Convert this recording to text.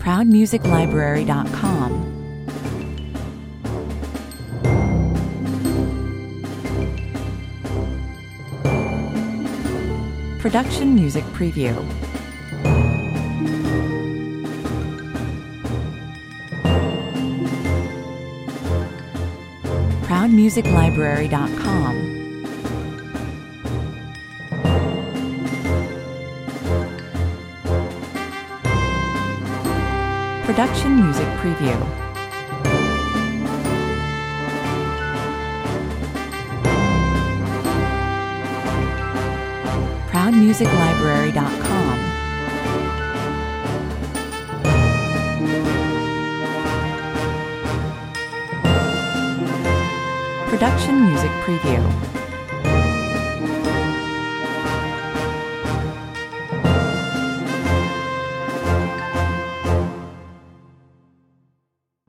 ProudMusicLibrary.com. Production Music Preview. ProudMusicLibrary.com. Production Music Preview. ProudMusicLibrary.com. Production Music Preview.